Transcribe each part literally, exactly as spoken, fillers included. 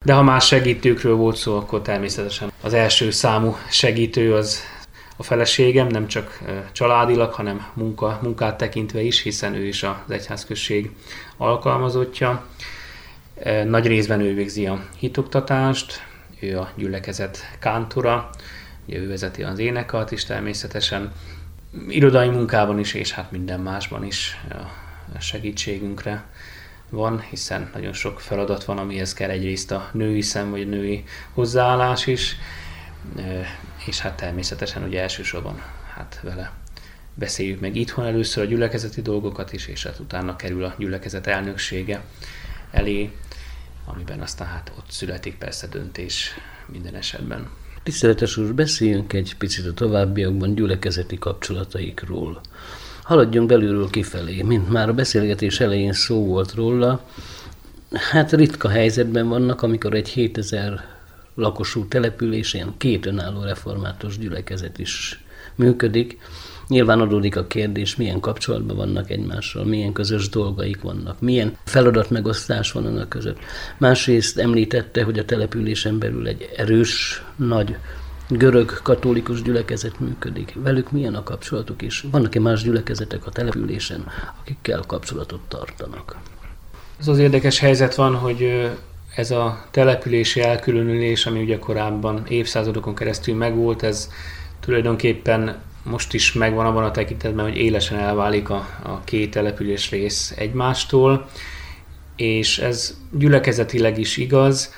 De ha más segítőkről volt szó, akkor természetesen az első számú segítő az a feleségem, nem csak családilag, hanem munka, munkát tekintve is, hiszen ő is az egyházközség alkalmazottja. Nagy részben ő végzi a hitoktatást, ő a gyülekezet kántora, ugye ő vezeti az énekart is természetesen, irodai munkában is, és hát minden másban is a segítségünkre van, hiszen nagyon sok feladat van, amihez kell egyrészt a női szem, vagy a női hozzáállás is, és hát természetesen ugye elsősorban hát vele beszéljük meg itthon először a gyülekezeti dolgokat is, és hát utána kerül a gyülekezet elnöksége elé, amiben aztán hát ott születik persze döntés minden esetben. Tiszteletes úr, beszéljünk egy picit a továbbiakban gyülekezeti kapcsolataikról. Haladjunk belülről kifelé, mint már a beszélgetés elején szó volt róla. Hát ritka helyzetben vannak, amikor egy hétezer lakosú településén két önálló református gyülekezet is működik. Nyilván adódik a kérdés, milyen kapcsolatban vannak egymással, milyen közös dolgaik vannak, milyen feladatmegosztás van annak között. Másrészt említette, hogy a településen belül egy erős, nagy görög katolikus gyülekezet működik. Velük milyen a kapcsolatuk is? Vannak-e más gyülekezetek a településen, akikkel kapcsolatot tartanak? Ez az érdekes helyzet van, hogy ez a települési elkülönülés, ami ugye korábban évszázadokon keresztül megvolt, ez tulajdonképpen most is megvan abban a tekintetben, hogy élesen elválik a, a két település rész egymástól, és ez gyülekezetileg is igaz,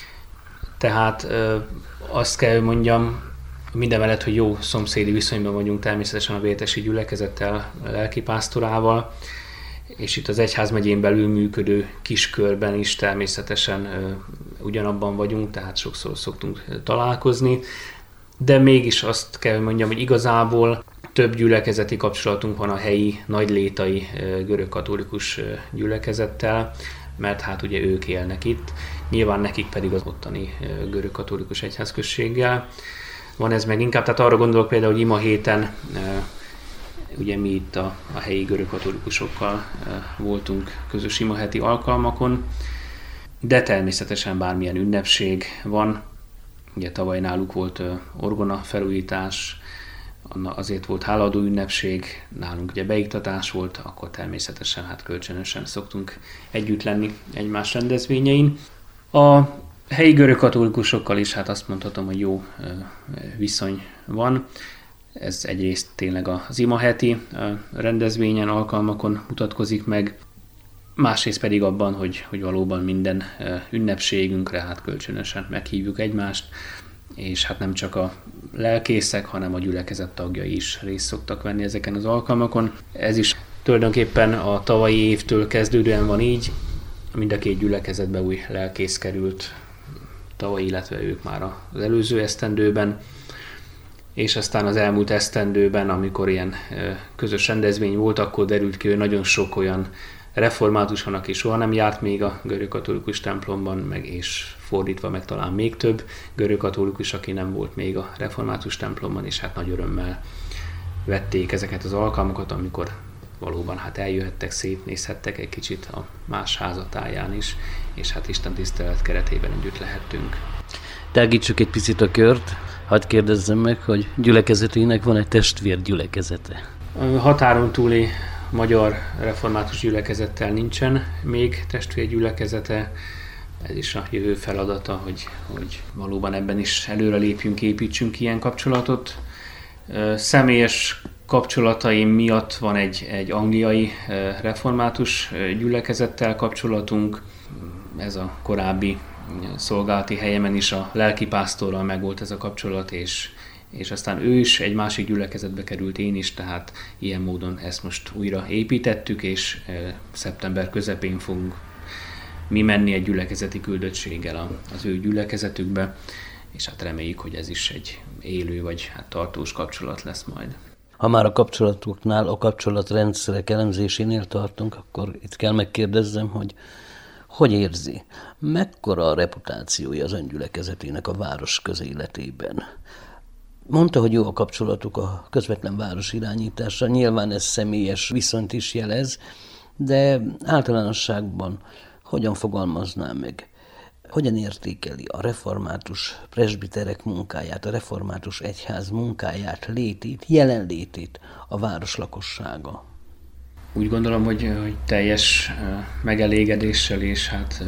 tehát ö, azt kell, hogy mondjam, mindemellett, hogy jó szomszédi viszonyban vagyunk természetesen a vértesi gyülekezettel, a lelkipásztorával, és itt az egyházmegyén belül működő kiskörben is természetesen ö, ugyanabban vagyunk, tehát sokszor szoktunk találkozni, de mégis azt kell, hogy mondjam, hogy igazából több gyülekezeti kapcsolatunk van a helyi, nagylétai görögkatolikus gyülekezettel, mert hát ugye ők élnek itt, nyilván nekik pedig az ottani görögkatolikus egyházközséggel. Van ez meg inkább, tehát arra gondolok például, hogy ima héten ugye mi itt a, a helyi görögkatolikusokkal voltunk közös ima heti alkalmakon, de természetesen bármilyen ünnepség van. Ugye tavaly náluk volt orgona felújítás, azért volt hálaadó ünnepség, nálunk ugye beiktatás volt, akkor természetesen hát kölcsönösen szoktunk együtt lenni egymás rendezvényein. A helyi görögkatolikusokkal is hát azt mondhatom, hogy jó viszony van. Ez egyrészt tényleg az imaheti rendezvényen, alkalmakon mutatkozik meg, másrészt pedig abban, hogy, hogy valóban minden ünnepségünkre hát kölcsönösen meghívjuk egymást, és hát nem csak a lelkészek, hanem a gyülekezet tagjai is részt szoktak venni ezeken az alkalmakon. Ez is tulajdonképpen a tavalyi évtől kezdődően van így, mind a két gyülekezetbe új lelkész került tavaly, illetve ők már az előző esztendőben, és aztán az elmúlt esztendőben, amikor ilyen közös rendezvény volt, akkor derült ki, hogy nagyon sok olyan református van, aki soha nem járt még a görögkatolikus templomban, meg és fordítva meg talán még több görögkatolikus, aki nem volt még a református templomban, és hát nagy örömmel vették ezeket az alkalmakat, amikor valóban hát eljöhettek, szétnézhettek egy kicsit a más házatáján is, és hát Isten tisztelet keretében együtt lehettünk. Tágítsuk egy picit a kört, hadd kérdezzem meg, hogy gyülekezetének van egy testvér gyülekezete? A határon túli magyar református gyülekezettel nincsen még testvérgyülekezete. Ez is a jövő feladata, hogy, hogy valóban ebben is előre lépjünk, építsünk ilyen kapcsolatot. Személyes kapcsolataim miatt van egy, egy angliai református gyülekezettel kapcsolatunk. Ez a korábbi szolgálati helyemen is a lelkipásztorral megvolt ez a kapcsolat, és és aztán ő is egy másik gyülekezetbe került, én is, tehát ilyen módon ezt most újra építettük, és szeptember közepén fogunk mi menni egy gyülekezeti küldöttséggel az ő gyülekezetükbe, és hát reméljük, hogy ez is egy élő vagy hát tartós kapcsolat lesz majd. Ha már a kapcsolatoknál, a kapcsolatrendszerek elemzésénél tartunk, akkor itt kell megkérdezzem, hogy hogy érzi, mekkora a reputációja az öngyülekezetének a város közéletében? Mondta, hogy jó a kapcsolatuk a közvetlen város irányítással, nyilván ez személyes viszonyt is jelez, de általánosságban hogyan fogalmaznám meg? hogyan értékeli a református presbiterek munkáját, a református egyház munkáját, létét, jelenlétét a város lakossága? Úgy gondolom, hogy, hogy teljes megelégedéssel és hát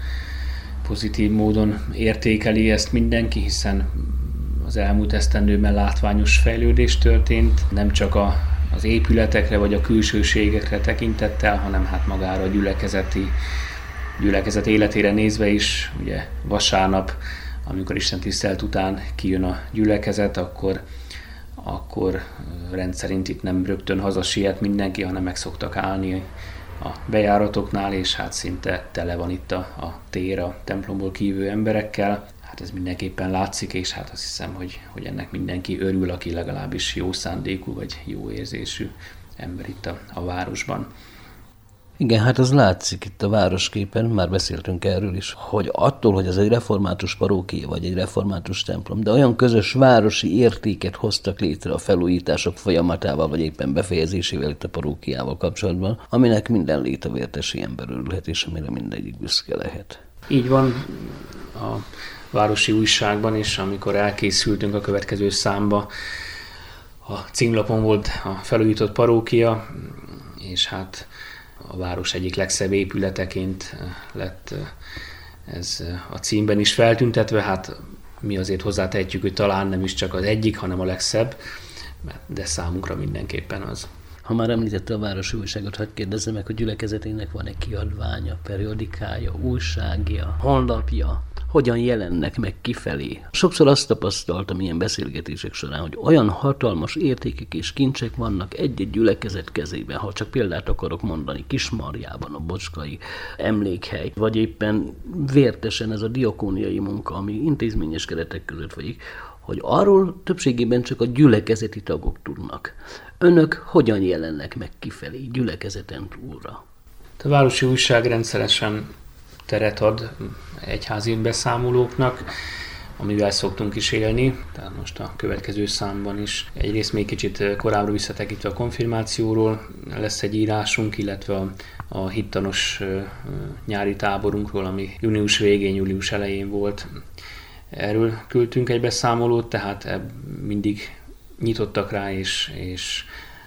pozitív módon értékeli ezt mindenki, hiszen az elmúlt esztendőben látványos fejlődés történt, nem csak a, az épületekre vagy a külsőségekre tekintettel, hanem hát magára a gyülekezeti, gyülekezet életére nézve is. Ugye vasárnap, amikor Isten tisztelet után kijön a gyülekezet, akkor, akkor rendszerint itt nem rögtön hazasiet mindenki, hanem meg szoktak állni a bejáratoknál, és hát szinte tele van itt a, a tér a templomból kívül emberekkel. Hát ez mindenképpen látszik, és hát azt hiszem, hogy, hogy ennek mindenki örül, aki legalábbis jó szándékú vagy jó érzésű ember itt a, a városban. Igen, hát az látszik itt a városképen, már beszéltünk erről is, hogy attól, hogy ez egy református parókia vagy egy református templom, de olyan közös városi értéket hoztak létre a felújítások folyamatával, vagy éppen befejezésével itt a parókiával kapcsolatban, aminek minden létavértesi ember örülhet, és amire mindegyik büszke lehet. Így van. A városi újságban is, amikor elkészültünk a következő számba, a címlapon volt a felújított parókia, és hát a város egyik legszebb épületeként lett ez a címben is feltüntetve. Hát mi azért hozzátehetjük, hogy talán nem is csak az egyik, hanem a legszebb, de számunkra mindenképpen az. Ha már említette a városi újságot, hadd kérdezzem meg, hogy gyülekezetének van egy kiadványa, periodikája, újságja, honlapja, hogyan jelennek meg kifelé. Sokszor azt tapasztaltam ilyen beszélgetések során, hogy olyan hatalmas értékek és kincsek vannak egy-egy gyülekezet kezében, ha csak példát akarok mondani, Kismarjában a Bocskai emlékhely, vagy éppen Vértesen ez a diakóniai munka, ami intézményes keretek között folyik, hogy arról többségében csak a gyülekezeti tagok tudnak. Önök hogyan jelennek meg kifelé, gyülekezeten túlra? A városi újság rendszeresen teret ad egyházi beszámolóknak, amivel szoktunk is élni. Tehát most a következő számban is egyrészt még kicsit korábbra visszatekintve a konfirmációról lesz egy írásunk, illetve a, a hittanos nyári táborunkról, ami június végén, július elején volt. Erről küldtünk egy beszámolót, tehát mindig nyitottak rá, és, és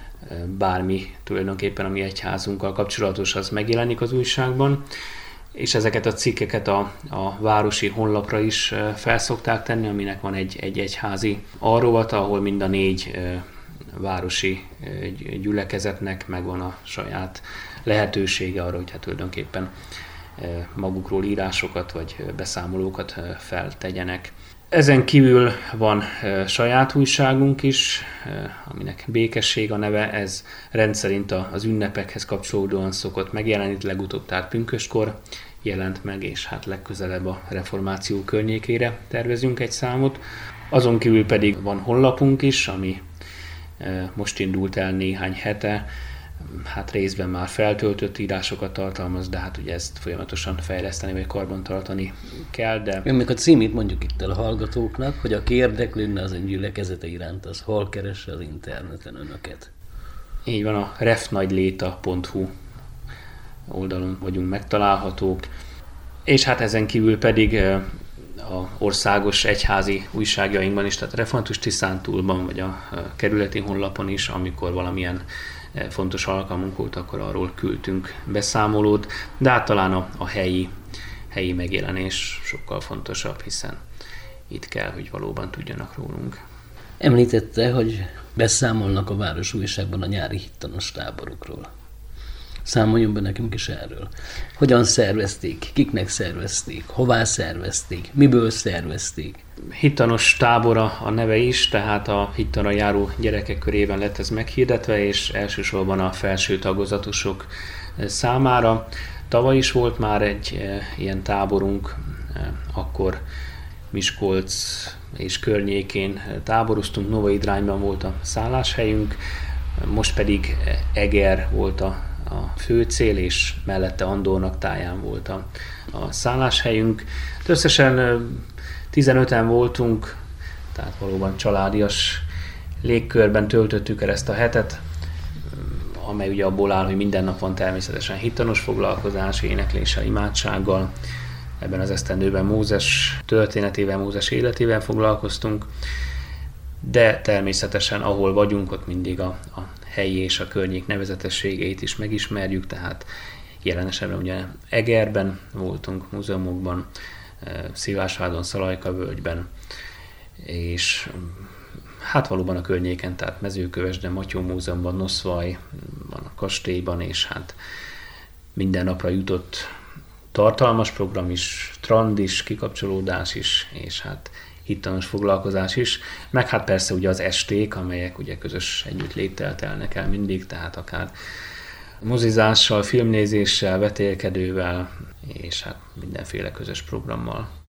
bármi tulajdonképpen, ami egyházunkkal kapcsolatos, az megjelenik az újságban. És ezeket a cikkeket a, a városi honlapra is felszokták tenni, aminek van egy, egy egyházi alrovata, ahol mind a négy e, városi e, gyülekezetnek megvan a saját lehetősége arra, hogy hát tulajdonképpen e, magukról írásokat vagy beszámolókat e, feltegyenek. Ezen kívül van e, saját újságunk is, e, aminek Békesség a neve, ez rendszerint az ünnepekhez kapcsolódóan szokott megjelenni, legutóbb tehát pünköstkor jelent meg, és hát legközelebb a reformáció környékére tervezünk egy számot. Azon kívül pedig van honlapunk is, ami e, most indult el néhány hete, hát részben már feltöltött írásokat tartalmaz, de hát ugye ezt folyamatosan fejleszteni vagy karbantartani kell, de... Önnek a címét mondjuk itt el a hallgatóknak, hogy aki érdeklődne az ön gyülekezete iránt, az hol keresse az interneten önöket? Így van, a refnagyléta pont hu oldalon vagyunk megtalálhatók, és hát ezen kívül pedig a országos egyházi újságjainkban is, tehát a Református Tiszántúlban, vagy a kerületi honlapon is, amikor valamilyen fontos alkalmunk volt, akkor arról küldtünk beszámolót, de hát talán a, a helyi, helyi megjelenés sokkal fontosabb, hiszen itt kell, hogy valóban tudjanak rólunk. Említette, hogy beszámolnak a város újságban a nyári hittanos táborukról. Számoljon be nekünk is erről. Hogyan szervezték, kiknek szervezték, hová szervezték, miből szervezték? Hittanos tábora a neve is, tehát a hittanra járó gyerekek körében lett ez meghirdetve, és elsősorban a felső tagozatosok számára. Tavaly is volt már egy e, ilyen táborunk, e, akkor Miskolc és környékén táboroztunk, Novai Drányban volt a szálláshelyünk, most pedig Eger volt a a fő cél, és mellette Andornak táján volt a, a szálláshelyünk. Összesen tizenöten voltunk, tehát valóban családias légkörben töltöttük el ezt a hetet, amely ugye abból áll, hogy minden nap van természetesen hittanos foglalkozás, énekléssel, imádsággal, ebben az esztendőben Mózes történetével, Mózes életével foglalkoztunk, de természetesen ahol vagyunk, ott mindig a, a helyi és a környék nevezetességeit is megismerjük, tehát jelen esetben ugye Egerben voltunk, múzeumokban, Szilvásvádon, Szalajka-völgyben, és hát valóban a környéken, tehát Mezőkövesden, Matyó Múzeumban, Noszvaj, van a kastélyban, és hát minden napra jutott tartalmas program is, trand is, kikapcsolódás is, és hát hittanos foglalkozás is, meg hát persze ugye az esték, amelyek ugye közös együttléttel telnek el mindig, tehát akár mozizással, filmnézéssel, vetélkedővel, és hát mindenféle közös programmal.